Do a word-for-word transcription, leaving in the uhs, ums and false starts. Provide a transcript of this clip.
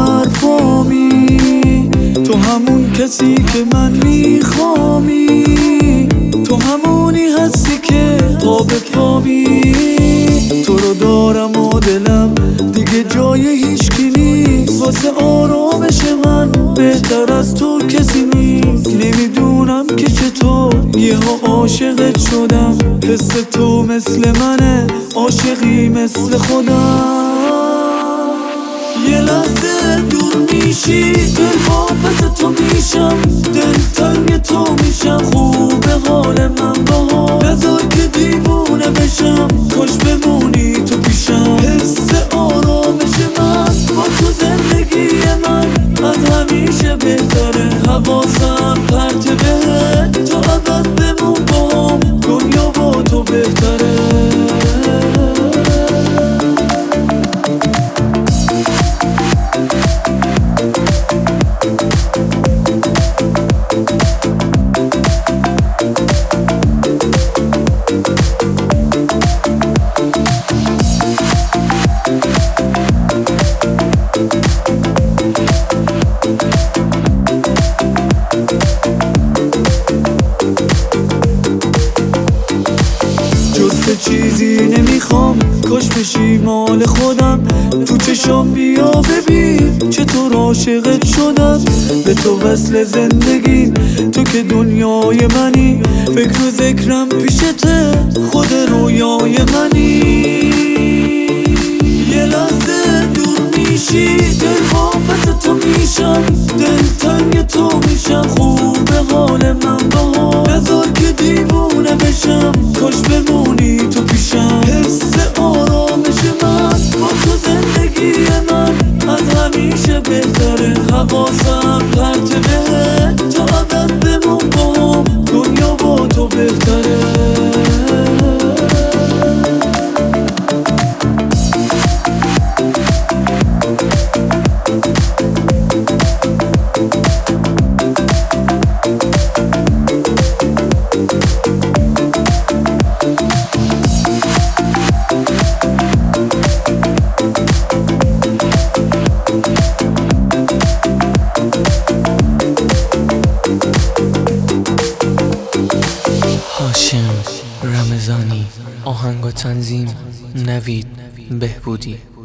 حرفامی، تو همون کسی که من میخوامی، تو همونی هستی که پا به پا بی. تو رو دارم و دلم دیگه جای هیچکی نیست، واسه آرامش من بهتر از تو کسی نیست. نمیدونم که چطور یهو عاشقت شدم، حس تو مثل منه، عاشقی مثل خودم. یه لحظه دور میشی دل واپس تو میشم، دل تنگ تو میشم، خوبه حال من باها، نذار که دیوونه بشم، کاش بمونی تو پیشم. حس آرامش من با تو زندگی من از همیشه بهتره، حواسم پرت بهت، تو ابد بمون باهم، دنیا با تو بهتره. چیزی نمیخوام، کاش بشی مال خودم، تو چشام بیا ببین چطور عاشقت شدم. به تو وصل زندگی، تو که دنیای منی، فکر و ذکرم پیشته، خود رویای منی. یه لحظه دور میشی دل واپس تو میشم، دل تنگ تو میشم، خوبه حال من باها، نذار که دیوونه بشم، کاش بمونی تو پیشم. حس آرامش من با تو زندگی من از همیشه بهتره، حواسم پرت بهت، تو ابد بمون باهم، دنیا با تو بهتره. هاشم رمضانی، آهنگ و تنظیم نوید بهبودی.